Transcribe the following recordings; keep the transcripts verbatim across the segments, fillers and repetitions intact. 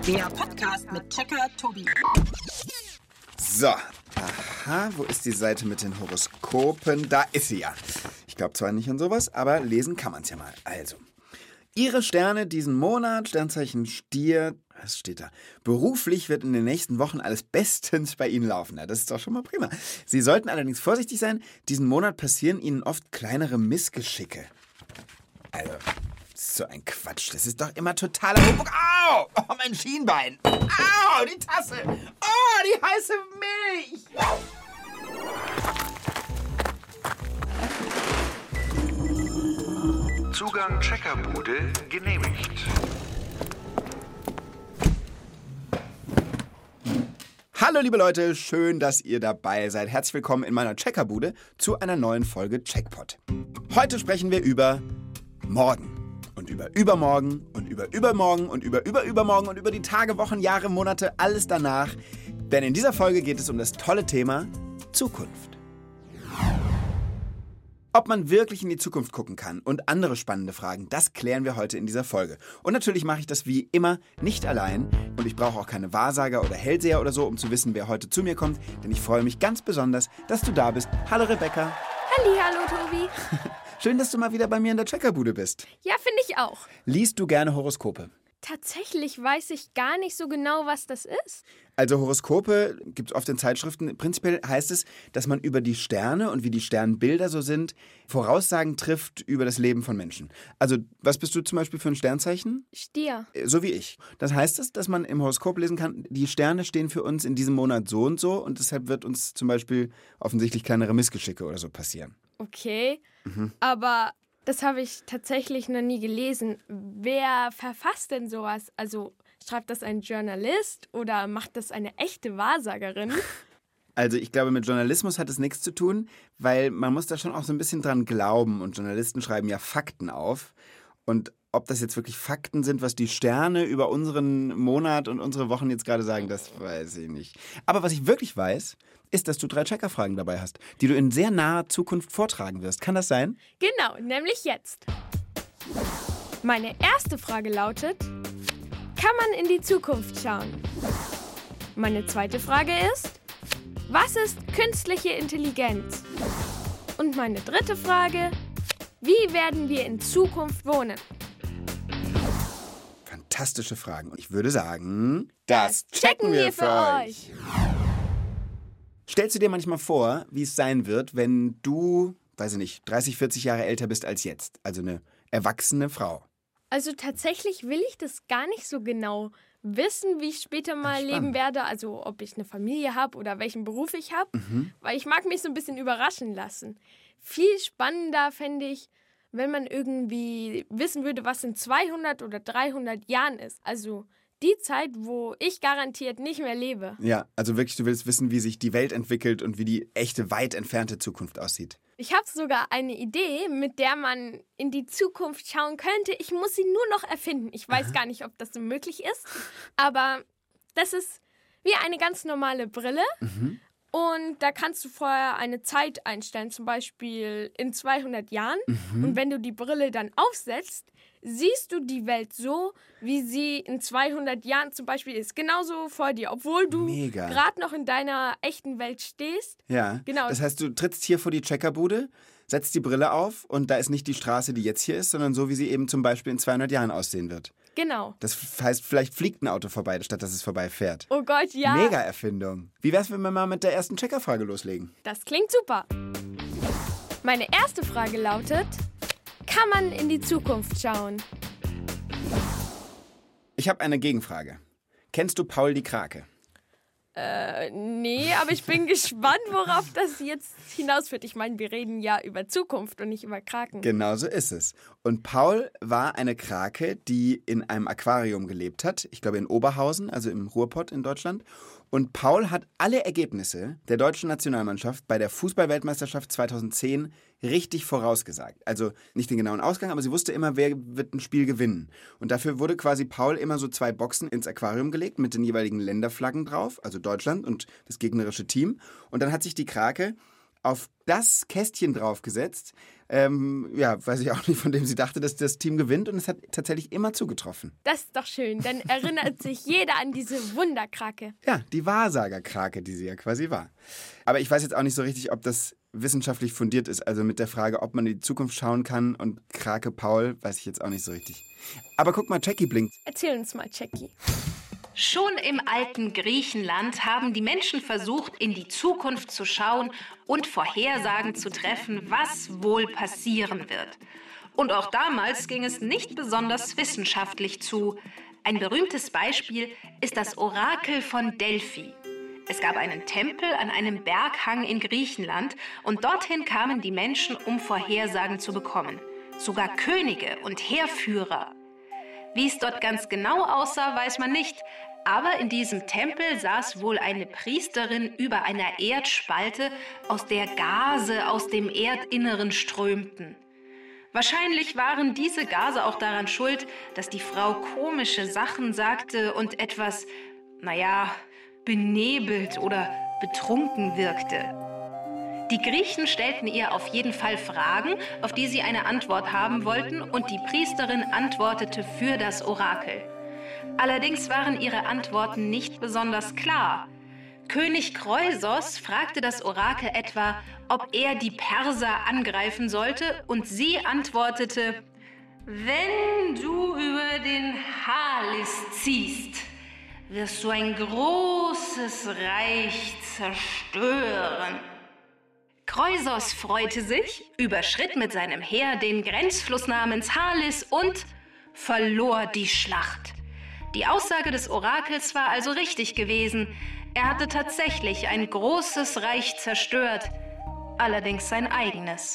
Der Podcast mit Checker Tobi. So, aha, wo ist die Seite mit den Horoskopen? Da ist sie ja. Ich glaube zwar nicht an sowas, aber lesen kann man es ja mal. Also, Ihre Sterne diesen Monat, Sternzeichen Stier, was steht da? Beruflich wird in den nächsten Wochen alles bestens bei Ihnen laufen. Ja, das ist doch schon mal prima. Sie sollten allerdings vorsichtig sein. Diesen Monat passieren Ihnen oft kleinere Missgeschicke. Also, das ist so ein Quatsch. Das ist doch immer totaler Humbug. Au! Oh, mein Schienbein. Au, die Tasse. Oh, die heiße Milch. Zugang Checkerbude genehmigt. Hallo liebe Leute, schön, dass ihr dabei seid. Herzlich willkommen in meiner Checkerbude zu einer neuen Folge Checkpot. Heute sprechen wir über morgen und über übermorgen und über übermorgen und über überübermorgen und über die Tage, Wochen, Jahre, Monate, alles danach. Denn in dieser Folge geht es um das tolle Thema Zukunft. Ob man wirklich in die Zukunft gucken kann und andere spannende Fragen, das klären wir heute in dieser Folge. Und natürlich mache ich das wie immer nicht allein und ich brauche auch keine Wahrsager oder Hellseher oder so, um zu wissen, wer heute zu mir kommt, denn ich freue mich ganz besonders, dass du da bist. Hallo Rebecca. Halli, hallo Tobi. Schön, dass du mal wieder bei mir in der Checkerbude bist. Ja, finde ich auch. Liest du gerne Horoskope? Tatsächlich weiß ich gar nicht so genau, was das ist. Also Horoskope gibt es oft in Zeitschriften. Prinzipiell heißt es, dass man über die Sterne und wie die Sternbilder so sind, Voraussagen trifft über das Leben von Menschen. Also was bist du zum Beispiel für ein Sternzeichen? Stier. So wie ich. Das heißt es, dass man im Horoskop lesen kann, die Sterne stehen für uns in diesem Monat so und so und deshalb wird uns zum Beispiel offensichtlich kleinere Missgeschicke oder so passieren. Okay, Mhm. aber das habe ich tatsächlich noch nie gelesen. Wer verfasst denn sowas? Also schreibt das ein Journalist oder macht das eine echte Wahrsagerin? Also ich glaube, mit Journalismus hat es nichts zu tun, weil man muss da schon auch so ein bisschen dran glauben und Journalisten schreiben ja Fakten auf und ob das jetzt wirklich Fakten sind, was die Sterne über unseren Monat und unsere Wochen jetzt gerade sagen, das weiß ich nicht. Aber was ich wirklich weiß, ist, dass du drei Checkerfragen dabei hast, die du in sehr naher Zukunft vortragen wirst. Kann das sein? Genau, nämlich jetzt. Meine erste Frage lautet, kann man in die Zukunft schauen? Meine zweite Frage ist, was ist künstliche Intelligenz? Und meine dritte Frage, wie werden wir in Zukunft wohnen? Fantastische Fragen. Und ich würde sagen, das checken wir für euch. Stellst du dir manchmal vor, wie es sein wird, wenn du, weiß ich nicht, dreißig, vierzig Jahre älter bist als jetzt? Also eine erwachsene Frau. Also tatsächlich will ich das gar nicht so genau wissen, wie ich später mal Spannend. leben werde. Also ob ich eine Familie habe oder welchen Beruf ich habe. Mhm. Weil ich mag mich so ein bisschen überraschen lassen. Viel spannender fände ich, wenn man irgendwie wissen würde, was in zweihundert oder dreihundert Jahren ist. Also die Zeit, wo ich garantiert nicht mehr lebe. Ja, also wirklich, du willst wissen, wie sich die Welt entwickelt und wie die echte, weit entfernte Zukunft aussieht. Ich habe sogar eine Idee, mit der man in die Zukunft schauen könnte. Ich muss sie nur noch erfinden. Ich weiß Aha. gar nicht, ob das so möglich ist. Aber das ist wie eine ganz normale Brille. Mhm. Und da kannst du vorher eine Zeit einstellen, zum Beispiel in zweihundert Jahren. Mhm. Und wenn du die Brille dann aufsetzt, siehst du die Welt so, wie sie in zweihundert Jahren zum Beispiel ist. Genauso vor dir, obwohl du Mega. gerade noch in deiner echten Welt stehst. Ja, Genau. das heißt, du trittst hier vor die Checkerbude, setzt die Brille auf und da ist nicht die Straße, die jetzt hier ist, sondern so, wie sie eben zum Beispiel in zweihundert Jahren aussehen wird. Genau. Das heißt, vielleicht fliegt ein Auto vorbei, statt dass es vorbeifährt. Oh Gott, ja. Mega Erfindung. Wie wär's, wenn wir mal mit der ersten Checkerfrage loslegen? Das klingt super. Meine erste Frage lautet, kann man in die Zukunft schauen? Ich habe eine Gegenfrage. Kennst du Paul die Krake? Äh, nee, aber ich bin gespannt, worauf das jetzt hinausführt. Ich meine, wir reden ja über Zukunft und nicht über Kraken. Genau so ist es. Und Paul war eine Krake, die in einem Aquarium gelebt hat. Ich glaube in Oberhausen, also im Ruhrpott in Deutschland. Und Paul hat alle Ergebnisse der deutschen Nationalmannschaft bei der Fußball-Weltmeisterschaft zweitausendzehn richtig vorausgesagt. Also nicht den genauen Ausgang, aber sie wusste immer, wer wird ein Spiel gewinnen. Und dafür wurde quasi Paul immer so zwei Boxen ins Aquarium gelegt mit den jeweiligen Länderflaggen drauf, also Deutschland und das gegnerische Team. Und dann hat sich die Krake auf das Kästchen draufgesetzt. Ähm, ja, weiß ich auch nicht, von dem sie dachte, dass das Team gewinnt. Und es hat tatsächlich immer zugetroffen. Das ist doch schön. Dann erinnert sich jeder an diese Wunderkrake. Ja, die Wahrsagerkrake, die sie ja quasi war. Aber ich weiß jetzt auch nicht so richtig, ob das wissenschaftlich fundiert ist. Also mit der Frage, ob man in die Zukunft schauen kann und Krake Paul, weiß ich jetzt auch nicht so richtig. Aber guck mal, Jackie blinkt. Erzähl uns mal, Jackie. Schon im alten Griechenland haben die Menschen versucht, in die Zukunft zu schauen und Vorhersagen zu treffen, was wohl passieren wird. Und auch damals ging es nicht besonders wissenschaftlich zu. Ein berühmtes Beispiel ist das Orakel von Delphi. Es gab einen Tempel an einem Berghang in Griechenland und dorthin kamen die Menschen, um Vorhersagen zu bekommen. Sogar Könige und Heerführer. Wie es dort ganz genau aussah, weiß man nicht. Aber in diesem Tempel saß wohl eine Priesterin über einer Erdspalte, aus der Gase aus dem Erdinneren strömten. Wahrscheinlich waren diese Gase auch daran schuld, dass die Frau komische Sachen sagte und etwas, naja, benebelt oder betrunken wirkte. Die Griechen stellten ihr auf jeden Fall Fragen, auf die sie eine Antwort haben wollten, und die Priesterin antwortete für das Orakel. Allerdings waren ihre Antworten nicht besonders klar. König Kreusos fragte das Orakel etwa, ob er die Perser angreifen sollte, und sie antwortete: Wenn du über den Halis ziehst, wirst du ein großes Reich zerstören. Kreusos freute sich, überschritt mit seinem Heer den Grenzfluss namens Halis und verlor die Schlacht. Die Aussage des Orakels war also richtig gewesen. Er hatte tatsächlich ein großes Reich zerstört, allerdings sein eigenes.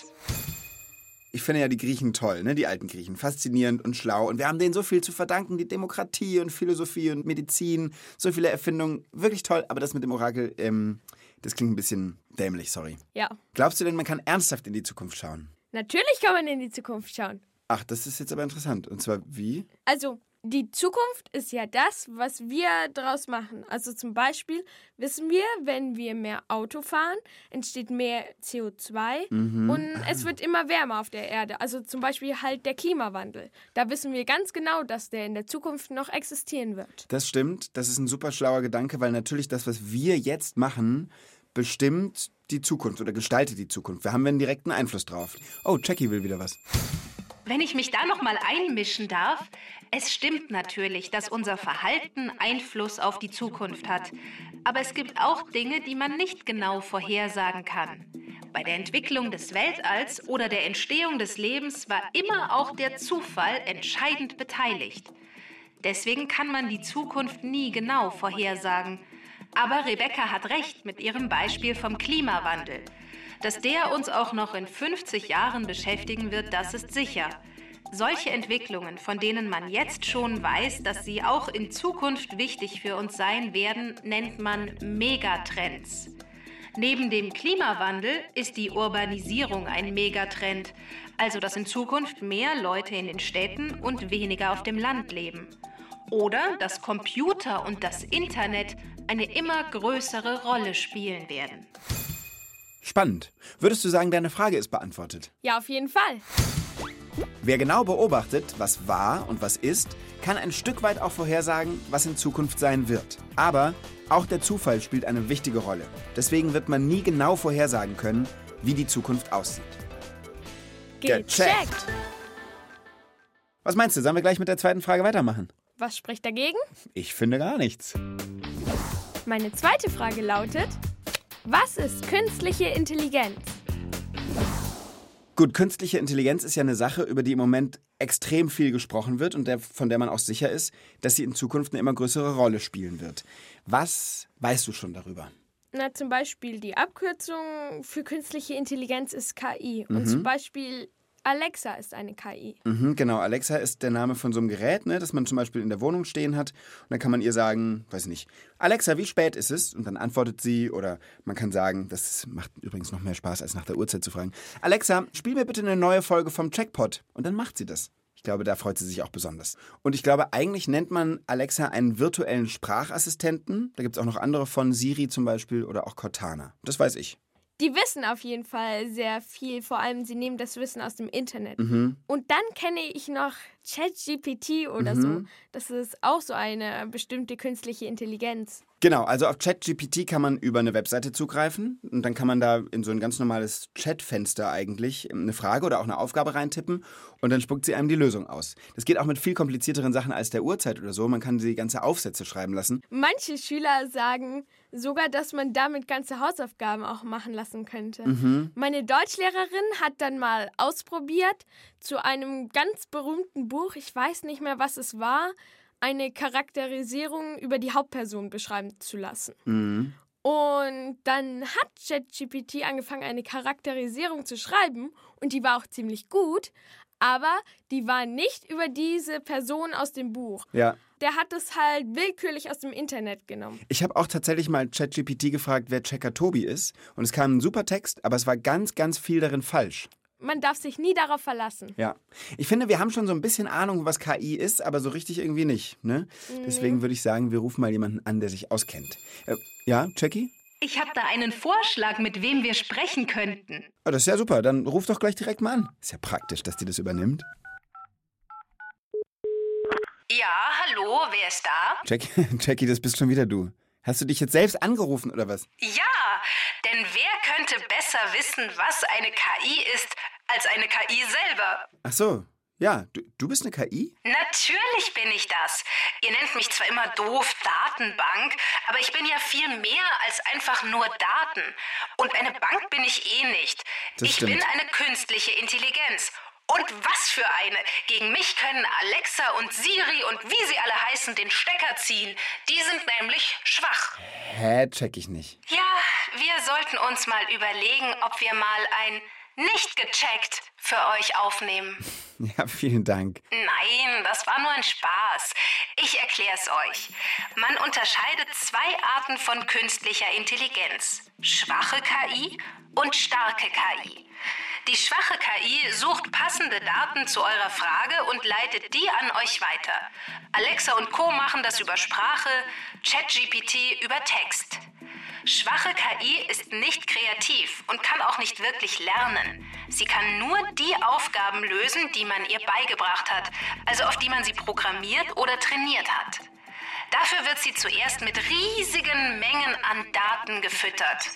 Ich finde ja die Griechen toll, ne? Die alten Griechen. Faszinierend und schlau. Und wir haben denen so viel zu verdanken. Die Demokratie und Philosophie und Medizin. So viele Erfindungen. Wirklich toll. Aber das mit dem Orakel, ähm, das klingt ein bisschen dämlich, sorry. Ja. Glaubst du denn, man kann ernsthaft in die Zukunft schauen? Natürlich kann man in die Zukunft schauen. Ach, das ist jetzt aber interessant. Und zwar wie? Also, die Zukunft ist ja das, was wir daraus machen. Also zum Beispiel wissen wir, wenn wir mehr Auto fahren, entsteht mehr C O zwei mhm. und es wird immer wärmer auf der Erde. Also zum Beispiel halt der Klimawandel. Da wissen wir ganz genau, dass der in der Zukunft noch existieren wird. Das stimmt. Das ist ein super schlauer Gedanke, weil natürlich das, was wir jetzt machen, bestimmt die Zukunft oder gestaltet die Zukunft. Wir haben einen direkten Einfluss drauf. Oh, Jackie will wieder was. Wenn ich mich da noch mal einmischen darf, es stimmt natürlich, dass unser Verhalten Einfluss auf die Zukunft hat. Aber es gibt auch Dinge, die man nicht genau vorhersagen kann. Bei der Entwicklung des Weltalls oder der Entstehung des Lebens war immer auch der Zufall entscheidend beteiligt. Deswegen kann man die Zukunft nie genau vorhersagen. Aber Rebecca hat recht mit ihrem Beispiel vom Klimawandel. Dass der uns auch noch in fünfzig Jahren beschäftigen wird, das ist sicher. Solche Entwicklungen, von denen man jetzt schon weiß, dass sie auch in Zukunft wichtig für uns sein werden, nennt man Megatrends. Neben dem Klimawandel ist die Urbanisierung ein Megatrend, also dass in Zukunft mehr Leute in den Städten und weniger auf dem Land leben. Oder dass Computer und das Internet eine immer größere Rolle spielen werden. Spannend. Würdest du sagen, deine Frage ist beantwortet? Ja, auf jeden Fall. Wer genau beobachtet, was war und was ist, kann ein Stück weit auch vorhersagen, was in Zukunft sein wird. Aber auch der Zufall spielt eine wichtige Rolle. Deswegen wird man nie genau vorhersagen können, wie die Zukunft aussieht. Gecheckt! Was meinst du, sollen wir gleich mit der zweiten Frage weitermachen? Was spricht dagegen? Ich finde gar nichts. Meine zweite Frage lautet: Was ist künstliche Intelligenz? Gut, künstliche Intelligenz ist ja eine Sache, über die im Moment extrem viel gesprochen wird und der, von der man auch sicher ist, dass sie in Zukunft eine immer größere Rolle spielen wird. Was weißt du schon darüber? Na, zum Beispiel die Abkürzung für künstliche Intelligenz ist K I. Mhm. Und zum Beispiel Alexa ist eine K I. Mhm, genau, Alexa ist der Name von so einem Gerät, ne, das man zum Beispiel in der Wohnung stehen hat. Und dann kann man ihr sagen, weiß nicht, Alexa, wie spät ist es? Und dann antwortet sie. Oder man kann sagen, das macht übrigens noch mehr Spaß, als nach der Uhrzeit zu fragen. Alexa, spiel mir bitte eine neue Folge vom Jackpot. Und dann macht sie das. Ich glaube, da freut sie sich auch besonders. Und ich glaube, eigentlich nennt man Alexa einen virtuellen Sprachassistenten. Da gibt es auch noch andere von, Siri zum Beispiel oder auch Cortana. Das weiß ich. Die wissen auf jeden Fall sehr viel, vor allem sie nehmen das Wissen aus dem Internet. Mhm. Und dann kenne ich noch ChatGPT oder Mhm. so. Das ist auch so eine bestimmte künstliche Intelligenz. Genau, also auf ChatGPT kann man über eine Webseite zugreifen und dann kann man da in so ein ganz normales Chatfenster eigentlich eine Frage oder auch eine Aufgabe reintippen und dann spuckt sie einem die Lösung aus. Das geht auch mit viel komplizierteren Sachen als der Uhrzeit oder so. Man kann sie ganze Aufsätze schreiben lassen. Manche Schüler sagen sogar, dass man damit ganze Hausaufgaben auch machen lassen könnte. Mhm. Meine Deutschlehrerin hat dann mal ausprobiert, zu einem ganz berühmten Buch, ich weiß nicht mehr, was es war, eine Charakterisierung über die Hauptperson beschreiben zu lassen. Mhm. Und dann hat ChatGPT angefangen, eine Charakterisierung zu schreiben und die war auch ziemlich gut, aber die war nicht über diese Person aus dem Buch. Ja. Der hat es halt willkürlich aus dem Internet genommen. Ich habe auch tatsächlich mal ChatGPT gefragt, wer Checker Tobi ist und es kam ein super Text, aber es war ganz, ganz viel darin falsch. Man darf sich nie darauf verlassen. Ja. Ich finde, wir haben schon so ein bisschen Ahnung, was K I ist, aber so richtig irgendwie nicht. Ne? Deswegen würde ich sagen, wir rufen mal jemanden an, der sich auskennt. Äh, ja, Jackie? Ich habe da einen Vorschlag, mit wem wir sprechen könnten. Oh, das ist ja super. Dann ruf doch gleich direkt mal an. Ist ja praktisch, dass die das übernimmt. Ja, hallo, wer ist da? Jackie, Jackie, das bist schon wieder du. Hast du dich jetzt selbst angerufen oder was? Ja, denn wer könnte besser wissen, was eine K I ist, als eine K I selber? Ach so. Ja, du, du bist eine K I? Natürlich bin ich das. Ihr nennt mich zwar immer doof Datenbank, aber ich bin ja viel mehr als einfach nur Daten. Und eine Bank bin ich eh nicht. Das ich stimmt. bin eine künstliche Intelligenz. Und was für eine! Gegen mich können Alexa und Siri und wie sie alle heißen den Stecker ziehen. Die sind nämlich schwach. Hä, check ich nicht. Ja, wir sollten uns mal überlegen, ob wir mal ein nicht gecheckt für euch aufnehmen. Ja, vielen Dank. Nein, das war nur ein Spaß. Ich erkläre es euch. Man unterscheidet zwei Arten von künstlicher Intelligenz. Schwache K I und starke K I. Die schwache K I sucht passende Daten zu eurer Frage und leitet die an euch weiter. Alexa und Co. machen das über Sprache, ChatGPT über Text. Schwache K I ist nicht kreativ und kann auch nicht wirklich lernen. Sie kann nur die Aufgaben lösen, die man ihr beigebracht hat, also auf die man sie programmiert oder trainiert hat. Dafür wird sie zuerst mit riesigen Mengen an Daten gefüttert.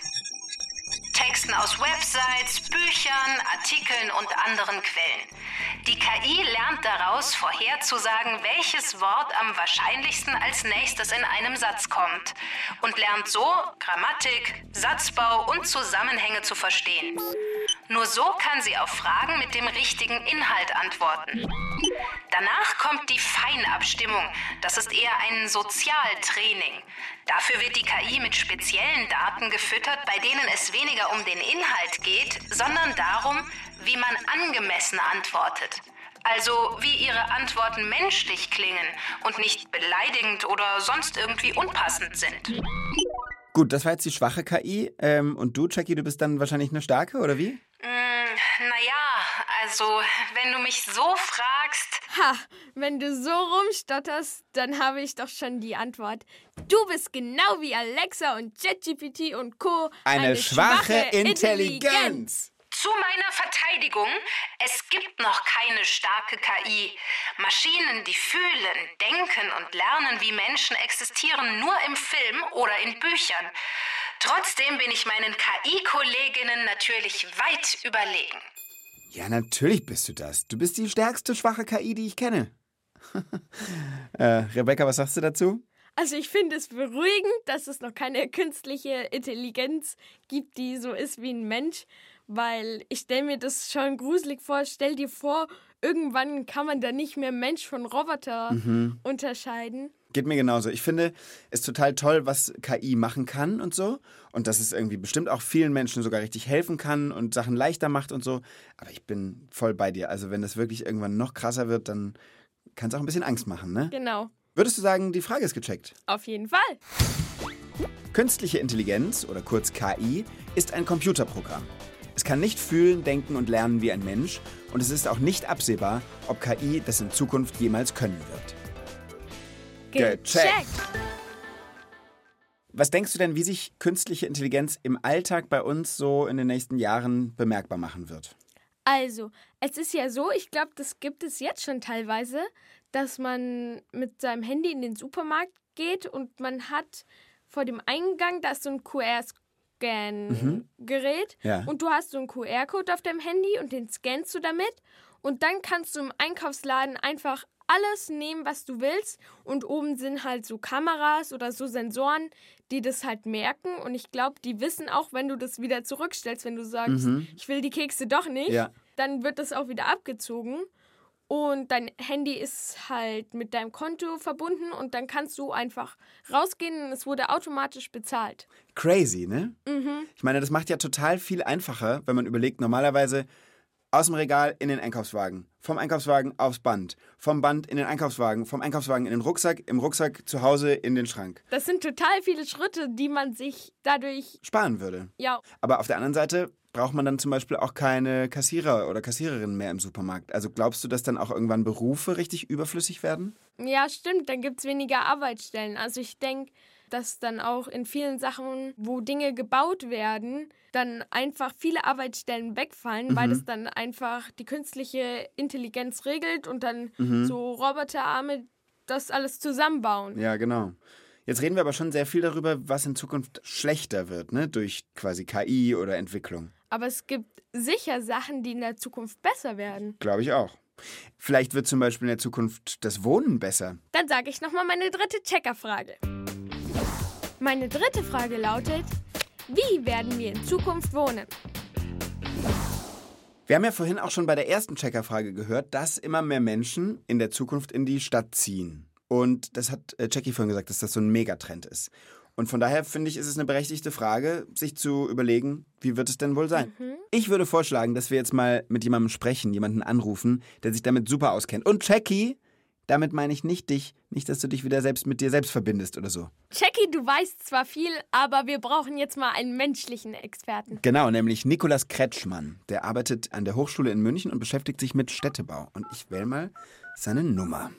Texten aus Websites, Büchern, Artikeln und anderen Quellen. Die K I lernt daraus, vorherzusagen, welches Wort am wahrscheinlichsten als nächstes in einem Satz kommt und lernt so Grammatik, Satzbau und Zusammenhänge zu verstehen. Nur so kann sie auf Fragen mit dem richtigen Inhalt antworten. Danach kommt die Feinabstimmung. Das ist eher ein Sozialtraining. Dafür wird die K I mit speziellen Daten gefüttert, bei denen es weniger um den Inhalt geht, sondern darum, wie man angemessen antwortet. Also wie ihre Antworten menschlich klingen und nicht beleidigend oder sonst irgendwie unpassend sind. Gut, das war jetzt die schwache K I. Ähm, und du, Jackie, du bist dann wahrscheinlich eine starke, oder wie? Mm, naja, also wenn du mich so fragst... Ha, wenn du so rumstotterst, dann habe ich doch schon die Antwort. Du bist genau wie Alexa und ChatGPT und Co. Eine, eine schwache, schwache Intelligenz. Intelligenz. Zu meiner Verteidigung, es gibt noch keine starke K I. Maschinen, die fühlen, denken und lernen wie Menschen, existieren nur im Film oder in Büchern. Trotzdem bin ich meinen K I-Kolleginnen natürlich weit überlegen. Ja, natürlich bist du das. Du bist die stärkste schwache K I, die ich kenne. äh, Rebecca, was sagst du dazu? Also ich finde es beruhigend, dass es noch keine künstliche Intelligenz gibt, die so ist wie ein Mensch, weil ich stelle mir das schon gruselig vor. Stell dir vor, irgendwann kann man da nicht mehr Mensch von Roboter mhm. unterscheiden. Geht mir genauso. Ich finde es total toll, was K I machen kann und so. Und dass es irgendwie bestimmt auch vielen Menschen sogar richtig helfen kann und Sachen leichter macht und so. Aber ich bin voll bei dir. Also wenn das wirklich irgendwann noch krasser wird, dann kann es auch ein bisschen Angst machen, ne? Genau. Würdest du sagen, die Frage ist gecheckt? Auf jeden Fall. Künstliche Intelligenz, oder kurz K I, ist ein Computerprogramm. Es kann nicht fühlen, denken und lernen wie ein Mensch. Und es ist auch nicht absehbar, ob K I das in Zukunft jemals können wird. Gecheckt! Was denkst du denn, wie sich künstliche Intelligenz im Alltag bei uns so in den nächsten Jahren bemerkbar machen wird? Also, es ist ja so, ich glaube, das gibt es jetzt schon teilweise, dass man mit seinem Handy in den Supermarkt geht und man hat vor dem Eingang, da ist so ein Q R-Scan-Gerät Mhm. Ja. und du hast so einen Q R-Code auf deinem Handy und den scannst du damit und dann kannst du im Einkaufsladen einfach alles nehmen, was du willst und oben sind halt so Kameras oder so Sensoren, die das halt merken und ich glaube, die wissen auch, wenn du das wieder zurückstellst, wenn du sagst, Mhm. ich will die Kekse doch nicht, Ja. dann wird das auch wieder abgezogen und dein Handy ist halt mit deinem Konto verbunden und dann kannst du einfach rausgehen und es wurde automatisch bezahlt. Crazy, ne? Mhm. Ich meine, das macht ja total viel einfacher, wenn man überlegt, normalerweise aus dem Regal in den Einkaufswagen, vom Einkaufswagen aufs Band, vom Band in den Einkaufswagen, vom Einkaufswagen in den Rucksack, im Rucksack zu Hause in den Schrank. Das sind total viele Schritte, die man sich dadurch, Sparen würde. ja, Aber auf der anderen Seite braucht man dann zum Beispiel auch keine Kassierer oder Kassiererinnen mehr im Supermarkt. Also glaubst du, dass dann auch irgendwann Berufe richtig überflüssig werden? ja stimmt, dann gibt es weniger Arbeitsstellen. Also ich denke, dass dann auch in vielen Sachen, wo Dinge gebaut werden, dann einfach viele Arbeitsstellen wegfallen, Mhm. weil das dann einfach die künstliche Intelligenz regelt und dann Mhm. so Roboterarme das alles zusammenbauen. Ja, genau. Jetzt reden wir aber schon sehr viel darüber, was in Zukunft schlechter wird, ne? Durch quasi K I oder Entwicklung. Aber es gibt sicher Sachen, die in der Zukunft besser werden. Glaube ich auch. Vielleicht wird zum Beispiel in der Zukunft das Wohnen besser. Dann sage ich nochmal meine dritte Checkerfrage. Meine dritte Frage lautet, wie werden wir in Zukunft wohnen? Wir haben ja vorhin auch schon bei der ersten Checkerfrage gehört, dass immer mehr Menschen in der Zukunft in die Stadt ziehen. Und das hat äh, Jackie vorhin gesagt, dass das so ein Megatrend ist. Und von daher finde ich, ist es eine berechtigte Frage, sich zu überlegen, wie wird es denn wohl sein? Mhm. Ich würde vorschlagen, dass wir jetzt mal mit jemandem sprechen, jemanden anrufen, der sich damit super auskennt. Und Jackie, damit meine ich nicht dich, nicht, dass du dich wieder selbst mit dir selbst verbindest oder so. Jackie, du weißt zwar viel, aber wir brauchen jetzt mal einen menschlichen Experten. Genau, nämlich Nikolaus Kretschmann. Der arbeitet an der Hochschule in München und beschäftigt sich mit Städtebau. Und ich wähle mal seine Nummer.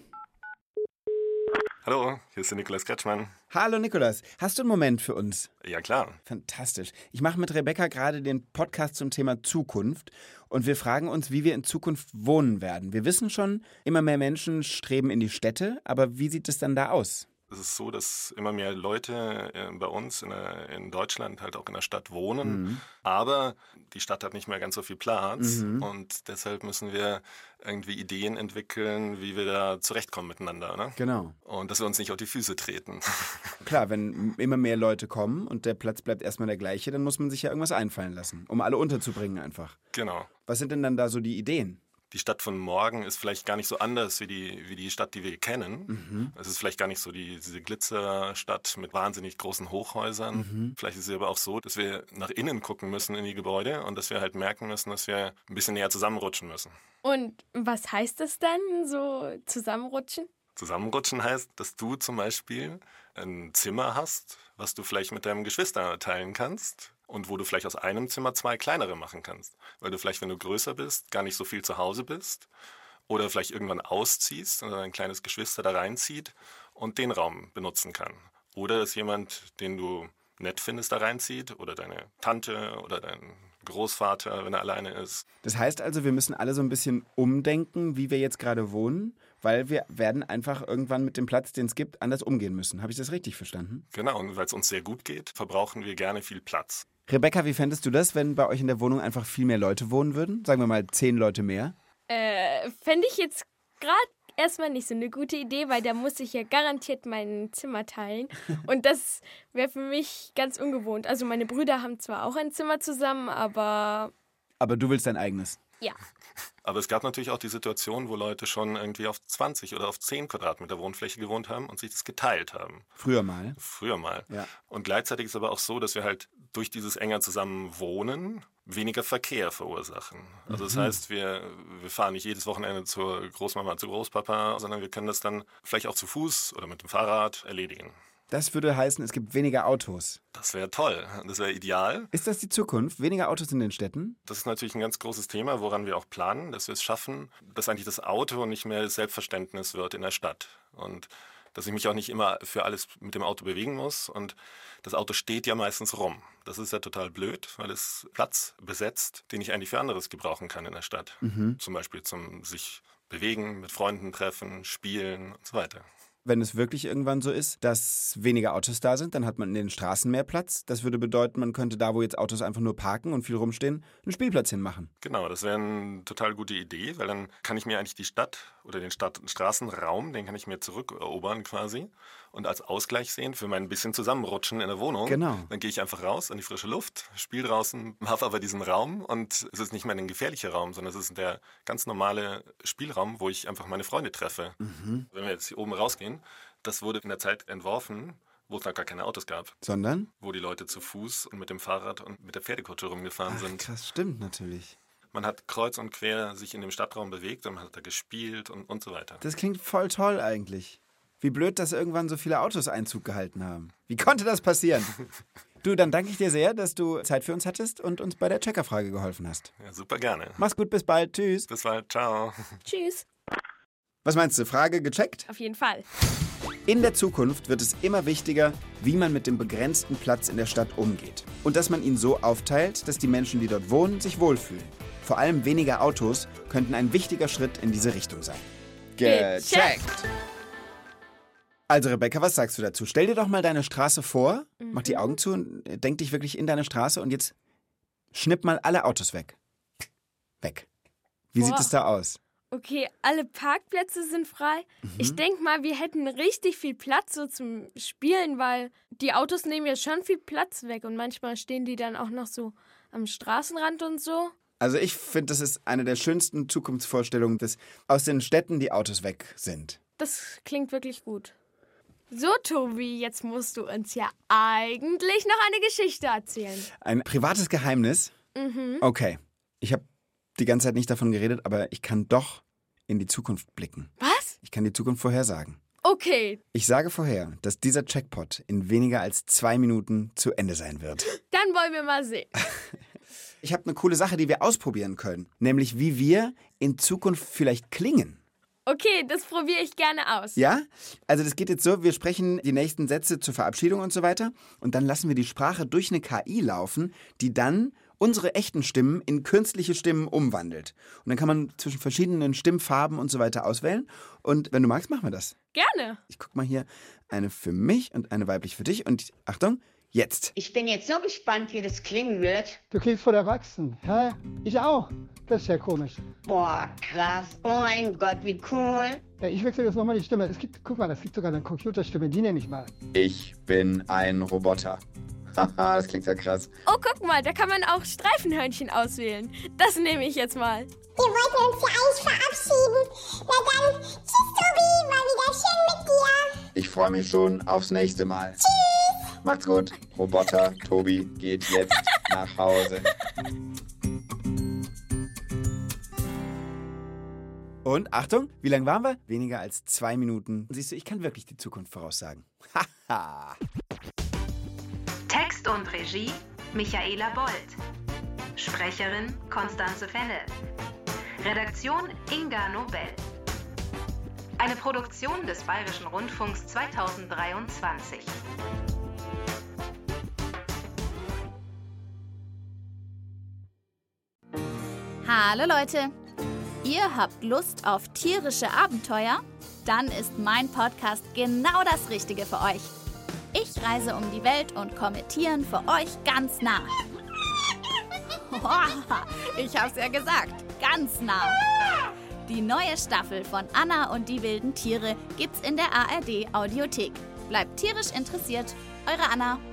Hallo, hier ist der Nikolaus Kretschmann. Hallo Nikolaus, hast du einen Moment für uns? Ja, klar. Fantastisch. Ich mache mit Rebecca gerade den Podcast zum Thema Zukunft und wir fragen uns, wie wir in Zukunft wohnen werden. Wir wissen schon, immer mehr Menschen streben in die Städte, aber wie sieht es dann da aus? Es ist so, dass immer mehr Leute äh, bei uns in, der, in Deutschland halt auch in der Stadt wohnen, Mhm. aber die Stadt hat nicht mehr ganz so viel Platz Mhm. und deshalb müssen wir irgendwie Ideen entwickeln, wie wir da zurechtkommen miteinander, ne? Genau. Und dass wir uns nicht auf die Füße treten. Klar, wenn immer mehr Leute kommen und der Platz bleibt erstmal der gleiche, dann muss man sich ja irgendwas einfallen lassen, um alle unterzubringen einfach. Genau. Was sind denn dann da so die Ideen? Die Stadt von morgen ist vielleicht gar nicht so anders wie die, wie die Stadt, die wir kennen. Mhm. Es ist vielleicht gar nicht so die, diese Glitzerstadt mit wahnsinnig großen Hochhäusern. Mhm. Vielleicht ist es aber auch so, dass wir nach innen gucken müssen in die Gebäude und dass wir halt merken müssen, dass wir ein bisschen näher zusammenrutschen müssen. Und was heißt das dann, so zusammenrutschen? Zusammenrutschen heißt, dass du zum Beispiel ein Zimmer hast, was du vielleicht mit deinem Geschwister teilen kannst und wo du vielleicht aus einem Zimmer zwei kleinere machen kannst. Weil du vielleicht, wenn du größer bist, gar nicht so viel zu Hause bist oder vielleicht irgendwann ausziehst und dein kleines Geschwister da reinzieht und den Raum benutzen kann. Oder dass jemand, den du nett findest, da reinzieht oder deine Tante oder dein Großvater, wenn er alleine ist. Das heißt also, wir müssen alle so ein bisschen umdenken, wie wir jetzt gerade wohnen, weil wir werden einfach irgendwann mit dem Platz, den es gibt, anders umgehen müssen. Habe ich das richtig verstanden? Genau, und weil es uns sehr gut geht, verbrauchen wir gerne viel Platz. Rebecca, wie fändest du das, wenn bei euch in der Wohnung einfach viel mehr Leute wohnen würden? Sagen wir mal zehn Leute mehr. Äh, fände ich jetzt gerade erstmal nicht so eine gute Idee, weil da muss ich ja garantiert mein Zimmer teilen. Und das wäre für mich ganz ungewohnt. Also meine Brüder haben zwar auch ein Zimmer zusammen, aber Aber du willst dein eigenes. ja. Aber es gab natürlich auch die Situation, wo Leute schon irgendwie auf zwanzig oder auf zehn Quadratmeter Wohnfläche gewohnt haben und sich das geteilt haben. Früher mal. Früher mal. Ja. Und gleichzeitig ist es aber auch so, dass wir halt durch dieses enger zusammen wohnen weniger Verkehr verursachen. Also das heißt, wir, wir fahren nicht jedes Wochenende zur Großmama, zu Großpapa, sondern wir können das dann vielleicht auch zu Fuß oder mit dem Fahrrad erledigen. Das würde heißen, es gibt weniger Autos. Das wäre toll. Das wäre ideal. Ist das die Zukunft? Weniger Autos in den Städten? Das ist natürlich ein ganz großes Thema, woran wir auch planen, dass wir es schaffen, dass eigentlich das Auto nicht mehr das Selbstverständnis wird in der Stadt. Und dass ich mich auch nicht immer für alles mit dem Auto bewegen muss. Und das Auto steht ja meistens rum. Das ist ja total blöd, weil es Platz besetzt, den ich eigentlich für anderes gebrauchen kann in der Stadt. Mhm. Zum Beispiel zum sich bewegen, mit Freunden treffen, spielen und so weiter. Wenn es wirklich irgendwann so ist, dass weniger Autos da sind, dann hat man in den Straßen mehr Platz. Das würde bedeuten, man könnte da, wo jetzt Autos einfach nur parken und viel rumstehen, einen Spielplatz hinmachen. Genau, das wäre eine total gute Idee, weil dann kann ich mir eigentlich die Stadt oder den Stadt- Straßenraum, den kann ich mir zurückerobern quasi und als Ausgleich sehen für mein bisschen Zusammenrutschen in der Wohnung. Genau. Dann gehe ich einfach raus in die frische Luft, spiele draußen, habe aber diesen Raum und es ist nicht mehr ein gefährlicher Raum, sondern es ist der ganz normale Spielraum, wo ich einfach meine Freunde treffe. Mhm. Wenn wir jetzt hier oben rausgehen, das wurde in der Zeit entworfen, wo es noch gar keine Autos gab. Sondern? Wo die Leute zu Fuß und mit dem Fahrrad und mit der Pferdekutsche rumgefahren Ach, sind. Krass, stimmt natürlich. Man hat kreuz und quer sich in dem Stadtraum bewegt und man hat da gespielt und, und so weiter. Das klingt voll toll eigentlich. Wie blöd, dass irgendwann so viele Autos Einzug gehalten haben. Wie konnte das passieren? Du, dann danke ich dir sehr, dass du Zeit für uns hattest und uns bei der Checkerfrage geholfen hast. Ja, super gerne. Mach's gut, bis bald. Tschüss. Bis bald. Ciao. Tschüss. Was meinst du? Frage gecheckt? Auf jeden Fall. In der Zukunft wird es immer wichtiger, wie man mit dem begrenzten Platz in der Stadt umgeht. Und dass man ihn so aufteilt, dass die Menschen, die dort wohnen, sich wohlfühlen. Vor allem weniger Autos könnten ein wichtiger Schritt in diese Richtung sein. Gecheckt! Also Rebecca, was sagst du dazu? Stell dir doch mal deine Straße vor, mhm. mach die Augen zu und denk dich wirklich in deine Straße und jetzt schnipp mal alle Autos weg. Weg. Wie Boah. sieht es da aus? Okay, alle Parkplätze sind frei. Mhm. Ich denke mal, wir hätten richtig viel Platz so zum Spielen, weil die Autos nehmen ja schon viel Platz weg und manchmal stehen die dann auch noch so am Straßenrand und so. Also ich finde, das ist eine der schönsten Zukunftsvorstellungen, dass aus den Städten die Autos weg sind. Das klingt wirklich gut. So, Tobi, jetzt musst du uns ja eigentlich noch eine Geschichte erzählen. Ein privates Geheimnis? Mhm. Okay, ich habe die ganze Zeit nicht davon geredet, aber ich kann doch in die Zukunft blicken. Was? Ich kann die Zukunft vorhersagen. Okay. Ich sage vorher, dass dieser Jackpot in weniger als zwei Minuten zu Ende sein wird. Dann wollen wir mal sehen. Ich habe eine coole Sache, die wir ausprobieren können. Nämlich, wie wir in Zukunft vielleicht klingen. Okay, das probiere ich gerne aus. Ja? Also das geht jetzt so, wir sprechen die nächsten Sätze zur Verabschiedung und so weiter. Und dann lassen wir die Sprache durch eine K I laufen, die dann unsere echten Stimmen in künstliche Stimmen umwandelt. Und dann kann man zwischen verschiedenen Stimmfarben und so weiter auswählen. Und wenn du magst, machen wir das. Gerne. Ich guck mal hier, eine für mich und eine weiblich für dich. Und Achtung, jetzt. Ich bin jetzt so gespannt, wie das klingen wird. Du klingst voll erwachsen. Ja, ich auch. Das ist ja komisch. Boah, krass. Oh mein Gott, wie cool. Ja, ich wechsle jetzt nochmal die Stimme. Es gibt, guck mal, es gibt sogar eine Computerstimme, die nenne ich mal. Ich bin ein Roboter. Haha, das klingt ja krass. Oh, guck mal, da kann man auch Streifenhörnchen auswählen. Das nehme ich jetzt mal. Wir wollten uns ja eigentlich verabschieden. Na dann, tschüss Tobi, war wieder schön mit dir. Ich freue mich schon aufs nächste Mal. Tschüss. Macht's gut. Roboter Tobi geht jetzt nach Hause. Und Achtung, wie lang waren wir? Weniger als zwei Minuten. Siehst du, ich kann wirklich die Zukunft voraussagen. Haha. Text und Regie Michaela Bold. Sprecherin Constanze Fennel. Redaktion Inga Nobel. Eine Produktion des Bayerischen Rundfunks zweitausenddreiundzwanzig. Hallo Leute! Ihr habt Lust auf tierische Abenteuer? Dann ist mein Podcast genau das Richtige für euch. Ich reise um die Welt und komme Tieren für euch ganz nah. Ich hab's ja gesagt, ganz nah. Die neue Staffel von Anna und die wilden Tiere gibt's in der A R D Audiothek. Bleibt tierisch interessiert, eure Anna.